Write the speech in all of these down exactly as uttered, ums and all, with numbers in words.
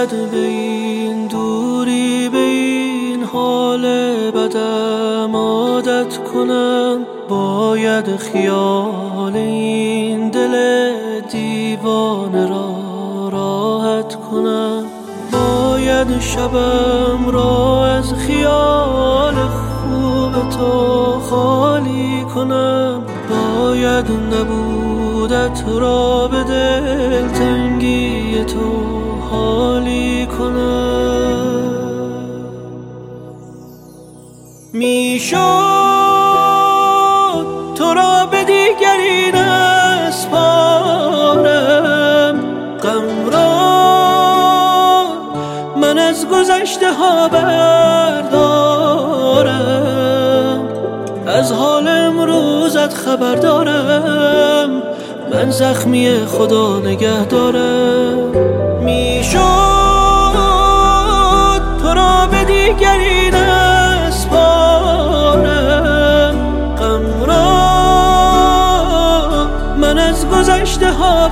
باید به این دوری به این حال بدم عادت کنم، باید خیال این دل دیوانه را راحت کنم، باید شبم را از خیال خوب تو خالی کنم، باید نبودت را به دل تنگی تو حالی کنم. میشد تو را به دیگری نسپارم، غم را من از گذشته ها بردارم، از حال امروزت خبر دارم، من زخمی خدا نگه دارم. میشد تو را به دیگری نسپارم، غم را من از گذشته ها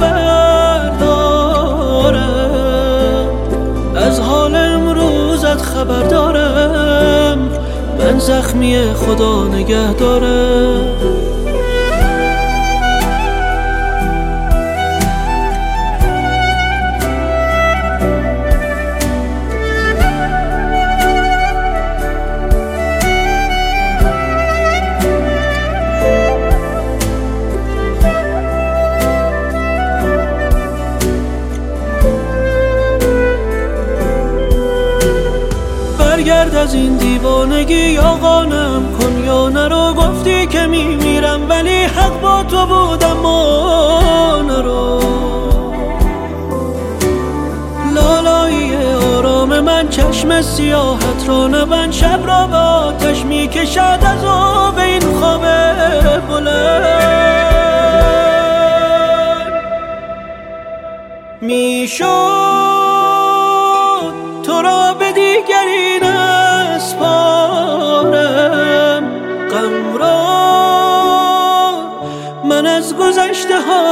بردارم، از حال امروزت خبر دارم، من زخمی خدا نگه دارم. برگرد از این دیوانگی آقانم کن یا نرو، گفتی که میمیرم ولی حق با تو بودم ما نرو. لالایی آرام من چشم سیاحت را نبند، شب را به آتش میکشد از آب این خواب بلند. میشد تو را به دیگری نسپارم، غم را من از گذشته ها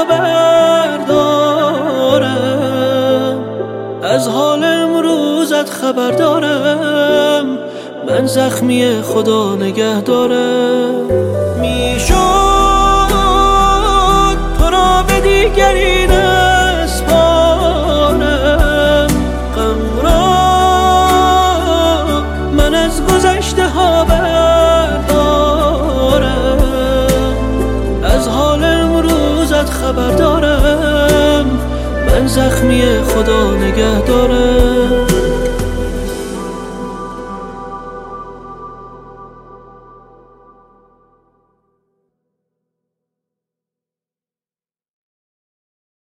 بردارم، از حال امروزت خبر دارم، من زخمی خدا نگه دارم. میشد تو را به دیگری نسپارم، غم را من از گذشته ها بردارم، از حال امروزت خبر دارم، من زخمی خدا نگه دارم.